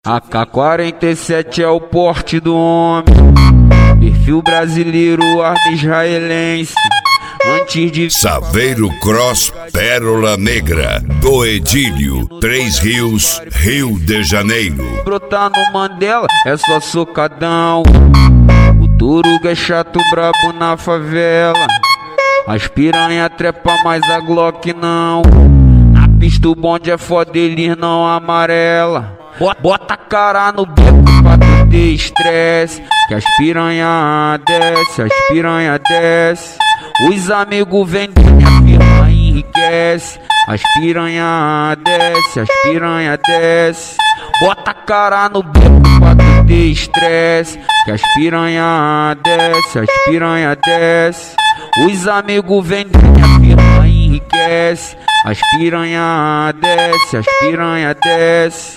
AK-47 é o porte do homem, perfil brasileiro, arma israelense. Antes de Saveiro Cross Pérola Negra, do Edílio, Três Rios, Rio de Janeiro. brotar no Mandela é só socadão. O Turuga é chato brabo na favela. As piranha trepa, mas a Glock não. Na pista o bonde é foda, eles não amarela. Bota a cara no beco pra tu ter estresse, que as piranha desce, as piranha desce. Os amigos vendem, a firma enriquece. As piranha desce, as piranha desce. Bota a cara no beco pra tu ter estresse, que as piranha desce, as piranha desce. Os amigos vendem, a firma enriquece. As piranha desce, as piranha desce.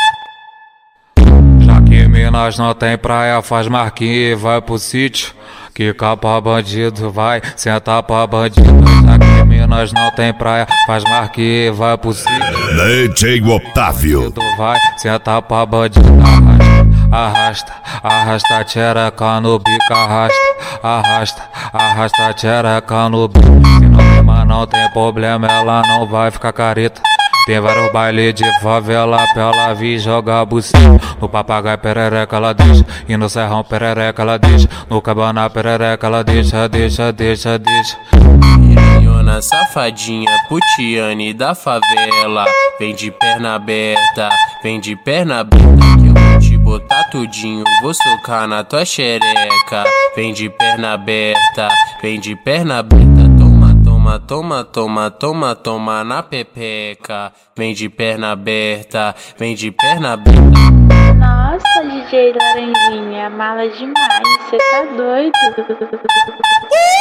Já que Minas não tem praia, faz marquinha e vai pro sítio. Quica pra bandido, vai sentar pra bandido. Já que Minas não tem praia, faz marquinha e vai pro sítio. DJ Otávio. Vai sentar pra bandido, arrasta, arrasta a tchereca no bico, arrasta, arrasta a tchereca no bico. Se não tem, mas não tem problema, ela não vai ficar careta. Tem vários bailes de favela pra ela vir jogar buceta. No papagaio perereca ela deixa, e no serrão perereca ela deixa. No cabana perereca ela deixa, deixa, deixa, deixa. Piranhona safadinha, putiane da favela. Vem de perna aberta, vem de perna aberta, que eu vou te botar tudinho, vou socar na tua xereca. Vem de perna aberta, vem de perna aberta. Toma, toma, toma, toma, toma na pepeca. Vem de perna aberta, vem de perna aberta. Nossa, DJ Laranjinha, mala demais, cê tá doido?